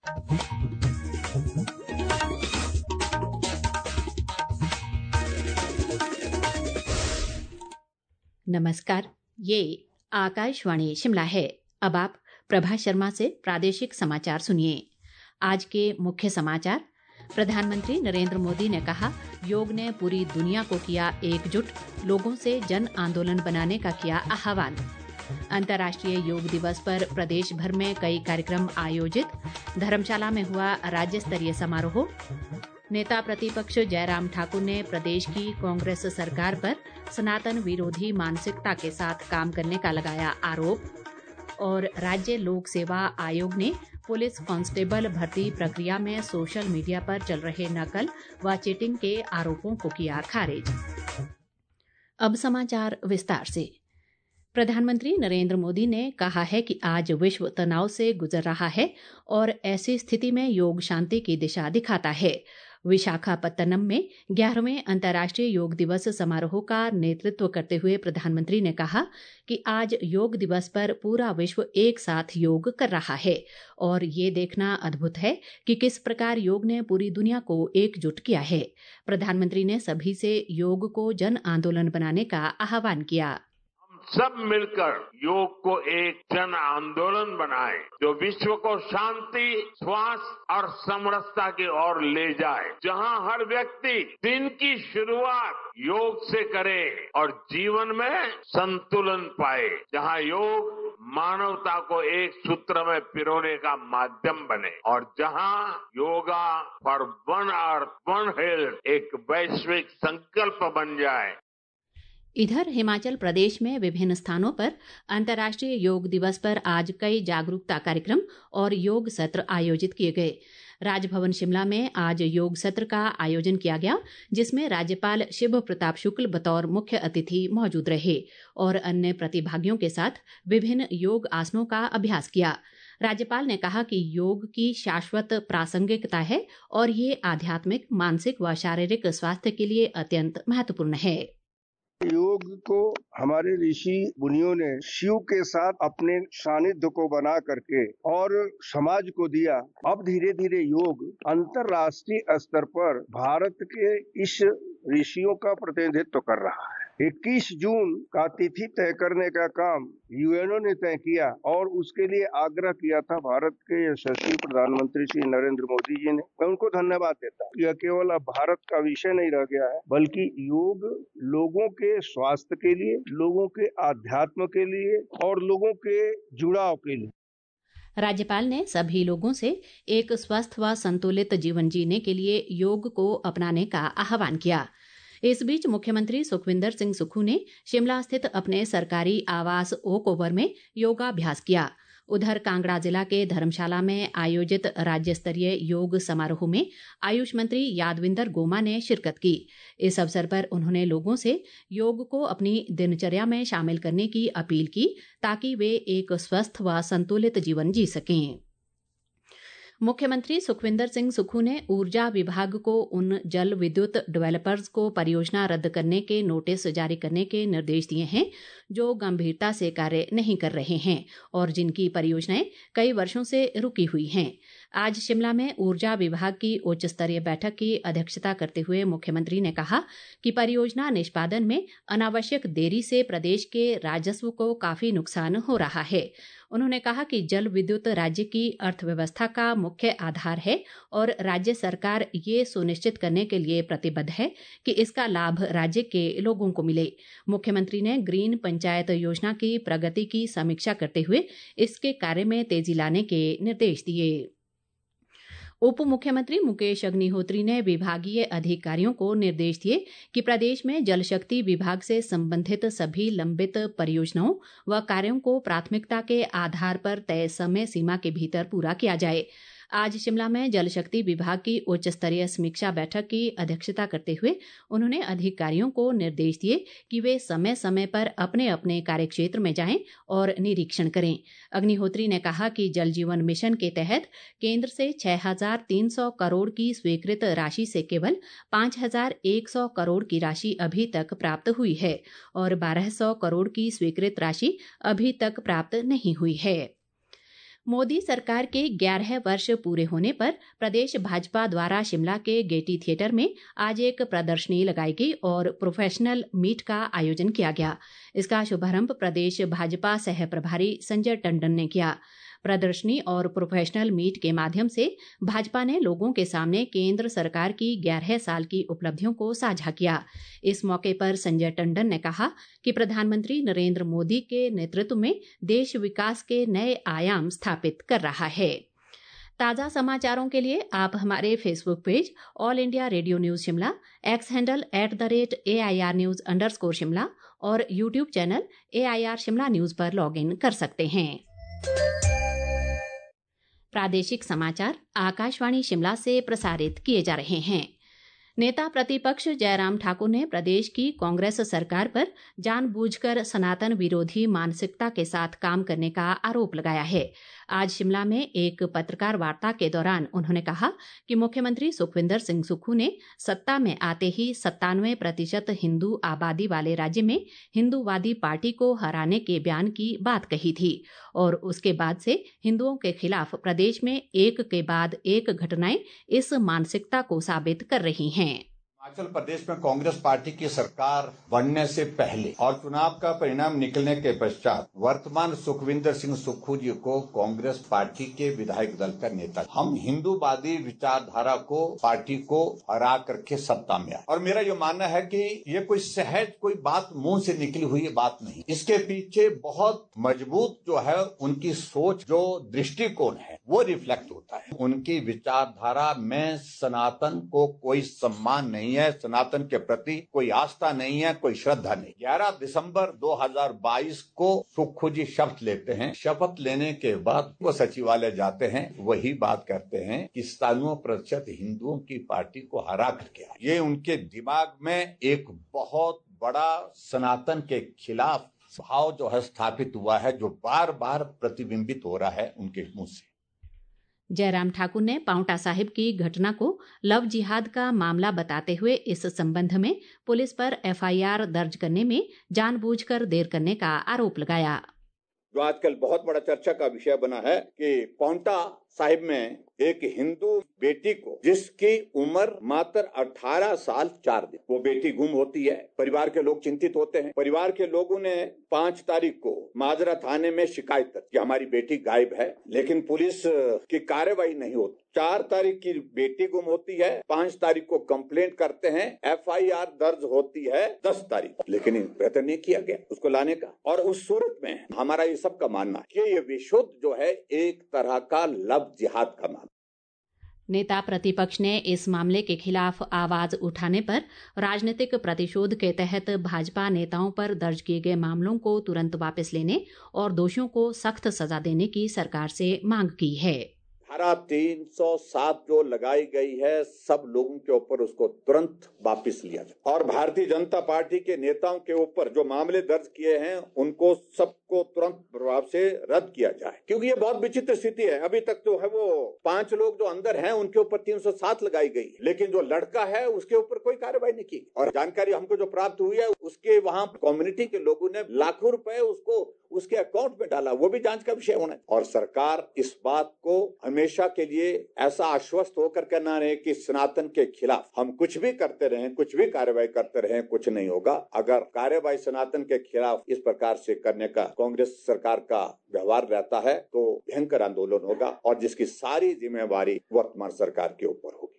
नमस्कार, ये आकाशवाणी शिमला है। अब आप प्रभा शर्मा से प्रादेशिक समाचार सुनिए। आज के मुख्य समाचार। प्रधानमंत्री नरेंद्र मोदी ने कहा, योग ने पूरी दुनिया को किया एकजुट, लोगों से जन आंदोलन बनाने का किया आह्वान। अंतर्राष्ट्रीय योग दिवस पर प्रदेश भर में कई कार्यक्रम आयोजित। धर्मशाला में हुआ राज्य स्तरीय समारोह। नेता प्रतिपक्ष जयराम ठाकुर ने प्रदेश की कांग्रेस सरकार पर सनातन विरोधी मानसिकता के साथ काम करने का लगाया आरोप। और राज्य लोक सेवा आयोग ने पुलिस कांस्टेबल भर्ती प्रक्रिया में सोशल मीडिया पर चल रहे नकल व चीटिंग के आरोपों को किया खारिज। अब समाचार विस्तार से। प्रधानमंत्री नरेंद्र मोदी ने कहा है कि आज विश्व तनाव से गुजर रहा है और ऐसी स्थिति में योग शांति की दिशा दिखाता है। विशाखापत्तनम में 11वें अंतर्राष्ट्रीय योग दिवस समारोह का नेतृत्व करते हुए प्रधानमंत्री ने कहा कि आज योग दिवस पर पूरा विश्व एक साथ योग कर रहा है और ये देखना अद्भुत है कि किस प्रकार योग ने पूरी दुनिया को एकजुट किया है। प्रधानमंत्री ने सभी से योग को जन आंदोलन बनाने का आह्वान किया। सब मिलकर योग को एक जन आंदोलन बनाए जो विश्व को शांति, स्वास्थ्य और समरसता की ओर ले जाए, जहां हर व्यक्ति दिन की शुरुआत योग से करे और जीवन में संतुलन पाए, जहां योग मानवता को एक सूत्र में पिरोने का माध्यम बने और जहां yoga for one earth one health एक वैश्विक संकल्प बन जाए। इधर हिमाचल प्रदेश में विभिन्न स्थानों पर अंतर्राष्ट्रीय योग दिवस पर आज कई जागरूकता कार्यक्रम और योग सत्र आयोजित किए गए। राजभवन शिमला में आज योग सत्र का आयोजन किया गया, जिसमें राज्यपाल शिव प्रताप शुक्ल बतौर मुख्य अतिथि मौजूद रहे और अन्य प्रतिभागियों के साथ विभिन्न योग आसनों का अभ्यास किया। राज्यपाल ने कहा कि योग की शाश्वत प्रासंगिकता है और ये आध्यात्मिक, मानसिक व शारीरिक स्वास्थ्य के लिए अत्यंत महत्वपूर्ण है। योग को हमारे ऋषि मुनियों ने शिव के साथ अपने सानिध्य को बना करके और समाज को दिया। अब धीरे धीरे योग अंतर्राष्ट्रीय स्तर पर भारत के इस ऋषियों का प्रतिनिधित्व कर रहा है। 21 जून का तिथि तय करने का काम यूएनओ ने तय किया और उसके लिए आग्रह किया था भारत के यशस्वी प्रधानमंत्री श्री नरेंद्र मोदी जी ने। मैं उनको धन्यवाद देता हूँ। यह केवल अब भारत का विषय नहीं रह गया है, बल्कि योग लोगों के स्वास्थ्य के लिए, लोगों के आध्यात्म के लिए और लोगों के जुड़ाव के लिए। राज्यपाल ने सभी लोगों से एक स्वस्थ व संतुलित जीवन जीने के लिए योग को अपनाने का आह्वान किया। इस बीच मुख्यमंत्री सुखविंदर सिंह सुक्खू ने शिमला स्थित अपने सरकारी आवास ओक ओवर में योगाभ्यास किया। उधर कांगड़ा जिला के धर्मशाला में आयोजित राज्य स्तरीय योग समारोह में आयुष मंत्री यादविंदर गोमा ने शिरकत की। इस अवसर पर उन्होंने लोगों से योग को अपनी दिनचर्या में शामिल करने की अपील की, ताकि वे एक स्वस्थ व संतुलित जीवन जी सकें। मुख्यमंत्री सुखविंदर सिंह सुक्खू ने ऊर्जा विभाग को उन जल विद्युत डेवलपर्स को परियोजना रद्द करने के नोटिस जारी करने के निर्देश दिए हैं जो गंभीरता से कार्य नहीं कर रहे हैं और जिनकी परियोजनाएं कई वर्षों से रुकी हुई हैं। आज शिमला में ऊर्जा विभाग की उच्च स्तरीय बैठक की अध्यक्षता करते हुए मुख्यमंत्री ने कहा कि परियोजना निष्पादन में अनावश्यक देरी से प्रदेश के राजस्व को काफी नुकसान हो रहा है। उन्होंने कहा कि जल विद्युत राज्य की अर्थव्यवस्था का मुख्य आधार है और राज्य सरकार ये सुनिश्चित करने के लिए प्रतिबद्ध है कि इसका लाभ राज्य के लोगों को मिले। मुख्यमंत्री ने ग्रीन पंचायत योजना की प्रगति की समीक्षा करते हुए इसके कार्य में तेजी लाने के निर्देश दिए। उप मुख्यमंत्री मुकेश अग्निहोत्री ने विभागीय अधिकारियों को निर्देश दिए कि प्रदेश में जल शक्ति विभाग से संबंधित सभी लंबित परियोजनाओं व कार्यों को प्राथमिकता के आधार पर तय समय सीमा के भीतर पूरा किया जाए। आज शिमला में जल शक्ति विभाग की उच्च स्तरीय समीक्षा बैठक की अध्यक्षता करते हुए उन्होंने अधिकारियों को निर्देश दिए कि वे समय समय पर अपने अपने कार्यक्षेत्र में जाएं और निरीक्षण करें। अग्निहोत्री ने कहा कि जल जीवन मिशन के तहत केंद्र से 6,300 करोड़ की स्वीकृत राशि से केवल 5,100 करोड़ की राशि अभी तक प्राप्त हुई है और 1,200 करोड़ की स्वीकृत राशि अभी तक प्राप्त नहीं हुई है। मोदी सरकार के 11 वर्ष पूरे होने पर प्रदेश भाजपा द्वारा शिमला के गेटी थिएटर में आज एक प्रदर्शनी लगाई गई और प्रोफेशनल मीट का आयोजन किया गया। इसका शुभारंभ प्रदेश भाजपा सह प्रभारी संजय टंडन ने किया। प्रदर्शनी और प्रोफेशनल मीट के माध्यम से भाजपा ने लोगों के सामने केंद्र सरकार की 11 साल की उपलब्धियों को साझा किया। इस मौके पर संजय टंडन ने कहा कि प्रधानमंत्री नरेंद्र मोदी के नेतृत्व में देश विकास के नए आयाम स्थापित कर रहा है। ताज़ा समाचारों के लिए आप हमारे Facebook page all India radio news Shimla, X handle @AIR News_ Shimla और YouTube channel AIR Shimla news पर लॉग इन कर सकते हैं। प्रादेशिक समाचार आकाशवाणी शिमला से प्रसारित किए जा रहे हैं। नेता प्रतिपक्ष जयराम ठाकुर ने प्रदेश की कांग्रेस सरकार पर जानबूझकर सनातन विरोधी मानसिकता के साथ काम करने का आरोप लगाया है। आज शिमला में एक पत्रकार वार्ता के दौरान उन्होंने कहा कि मुख्यमंत्री सुखविंदर सिंह सुक्खू ने सत्ता में आते ही 97% हिंदू आबादी वाले राज्य में हिंदूवादी पार्टी को हराने के बयान की बात कही थी और उसके बाद से हिंदुओं के खिलाफ प्रदेश में एक के बाद एक घटनाएं इस मानसिकता को साबित कर रही हैं। हिमाचल प्रदेश में कांग्रेस पार्टी की सरकार बनने से पहले और चुनाव का परिणाम निकलने के पश्चात वर्तमान सुखविंदर सिंह सुक्खू जी को कांग्रेस पार्टी के विधायक दल का नेता, हम हिंदूवादी विचारधारा को पार्टी को हरा करके सत्ता में आए। और मेरा ये मानना है कि ये कोई सहज कोई बात मुंह से निकली हुई बात नहीं, इसके पीछे बहुत मजबूत जो है उनकी सोच, जो दृष्टिकोण है वो रिफ्लेक्ट होता है। उनकी विचारधारा में सनातन को कोई सम्मान नहीं है, सनातन के प्रति कोई आस्था नहीं है, कोई श्रद्धा नहीं। 11 दिसंबर 2022 को सुक्खू जी शपथ लेते हैं। शपथ लेने के बाद वो सचिवालय जाते हैं, वही बात करते हैं कि 97% हिंदुओं की पार्टी को हरा करके आए। ये उनके दिमाग में एक बहुत बड़ा सनातन के खिलाफ भाव जो है स्थापित हुआ है, जो बार बार प्रतिबिंबित हो रहा है उनके मुंह से। जयराम ठाकुर ने पांवटा साहिब की घटना को लव जिहाद का मामला बताते हुए इस संबंध में पुलिस पर FIR दर्ज करने में जानबूझकर देर करने का आरोप लगाया। जो आजकल बहुत बड़ा चर्चा का विषय बना है कि पांवटा साहिब में एक हिंदू बेटी को, जिसकी उम्र मात्र 18 साल 4 दिन, वो बेटी गुम होती है। परिवार के लोग चिंतित होते हैं। परिवार के लोगों ने 5 तारीख को माजरा थाने में शिकायत की कि हमारी बेटी गायब है, लेकिन पुलिस की कार्रवाई नहीं होती। 4 तारीख की बेटी गुम होती है, 5 तारीख को कंप्लेंट करते हैं, FIR दर्ज होती है 10 तारीख, लेकिन प्रयत्न नहीं किया गया उसको लाने का। और उस सूरत में हमारा ये सबका मानना है कि ये विशुद्ध जो है एक तरह का लव जिहाद का मामला। नेता प्रतिपक्ष ने इस मामले के खिलाफ आवाज उठाने पर राजनीतिक प्रतिशोध के तहत भाजपा नेताओं पर दर्ज किए गए मामलों को तुरंत वापस लेने और दोषियों को सख्त सजा देने की सरकार से मांग की है। धारा 307 जो लगाई गई है, सब लोगों के ऊपर उसको तुरंत वापस लिया जाए और भारतीय जनता पार्टी के नेताओं के ऊपर जो मामले दर्ज किए हैं उनको सबको तुरंत प्रभाव से रद्द किया जाए, क्योंकि ये बहुत विचित्र स्थिति है। अभी तक जो है वो 5 लोग जो अंदर हैं उनके ऊपर 307 लगाई गई, लेकिन जो लड़का है उसके ऊपर कोई कार्रवाई नहीं की। और जानकारी हमको जो प्राप्त हुई है उसके वहां कम्युनिटी के लोगों ने लाखों रुपए उसको उसके अकाउंट में डाला, वो भी जांच का विषय होना है। और सरकार इस बात को हमेशा के लिए ऐसा आश्वस्त होकर के ना रहे कि सनातन के खिलाफ हम कुछ भी करते रहें, कुछ भी कार्रवाई करते रहें, कुछ नहीं होगा। अगर कार्रवाई सनातन के खिलाफ इस प्रकार से करने का कांग्रेस सरकार का व्यवहार रहता है तो भयंकर आंदोलन होगा और जिसकी सारी जिम्मेवारी वर्तमान सरकार के ऊपर होगी।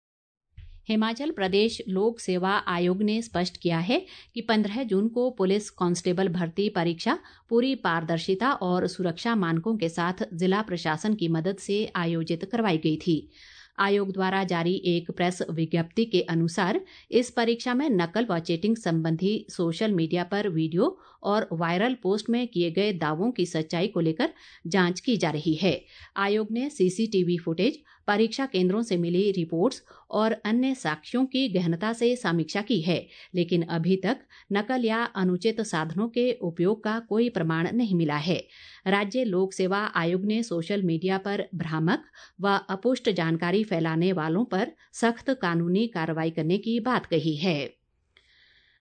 हिमाचल प्रदेश लोक सेवा आयोग ने स्पष्ट किया है कि 15 जून को पुलिस कांस्टेबल भर्ती परीक्षा पूरी पारदर्शिता और सुरक्षा मानकों के साथ जिला प्रशासन की मदद से आयोजित करवाई गई थी। आयोग द्वारा जारी एक प्रेस विज्ञप्ति के अनुसार इस परीक्षा में नकल व चीटिंग संबंधी सोशल मीडिया पर वीडियो और वायरल पोस्ट में किए गए दावों की सच्चाई को लेकर जांच की जा रही है। आयोग ने CCTV फुटेज, परीक्षा केंद्रों से मिली रिपोर्ट्स और अन्य साक्ष्यों की गहनता से समीक्षा की है, लेकिन अभी तक नकल या अनुचित साधनों के उपयोग का कोई प्रमाण नहीं मिला है। राज्य लोक सेवा आयोग ने सोशल मीडिया पर भ्रामक व अपुष्ट जानकारी फैलाने वालों पर सख्त कानूनी कार्रवाई करने की बात कही है।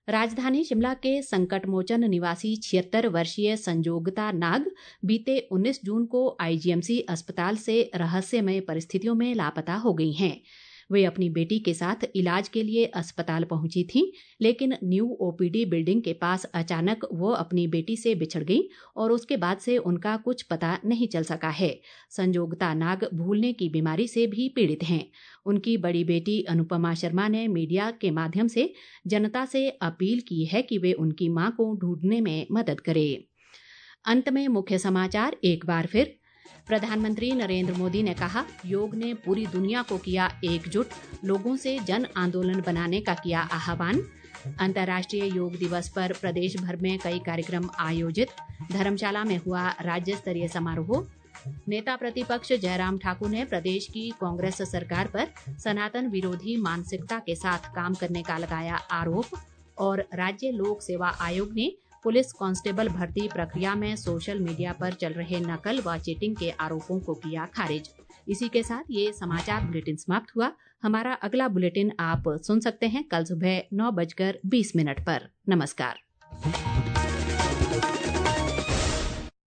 राजधानी शिमला के संकटमोचन निवासी 76 वर्षीय संजोगता नाग बीते 19 जून को आईजीएमसी अस्पताल से रहस्यमय परिस्थितियों में लापता हो गई हैं। वे अपनी बेटी के साथ इलाज के लिए अस्पताल पहुंची थीं, लेकिन न्यू ओपीडी बिल्डिंग के पास अचानक वो अपनी बेटी से बिछड़ गई और उसके बाद से उनका कुछ पता नहीं चल सका है। संजोगता नाग भूलने की बीमारी से भी पीड़ित हैं। उनकी बड़ी बेटी अनुपमा शर्मा ने मीडिया के माध्यम से जनता से अपील की है कि वे उनकी मां को ढूंढने में मदद करें। अंत में मुख्य समाचार एक बार फिर। प्रधानमंत्री नरेंद्र मोदी ने कहा, योग ने पूरी दुनिया को किया एकजुट, लोगों से जन आंदोलन बनाने का किया आह्वान। अंतर्राष्ट्रीय योग दिवस पर प्रदेश भर में कई कार्यक्रम आयोजित, धर्मशाला में हुआ राज्य स्तरीय समारोह। नेता प्रतिपक्ष जयराम ठाकुर ने प्रदेश की कांग्रेस सरकार पर सनातन विरोधी मानसिकता के साथ काम करने का लगाया आरोप। और राज्य लोक सेवा आयोग ने पुलिस कांस्टेबल भर्ती प्रक्रिया में सोशल मीडिया पर चल रहे नकल व चीटिंग के आरोपों को किया खारिज। इसी के साथ ये समाचार बुलेटिन समाप्त हुआ। हमारा अगला बुलेटिन आप सुन सकते हैं कल सुबह 9:20 पर। नमस्कार।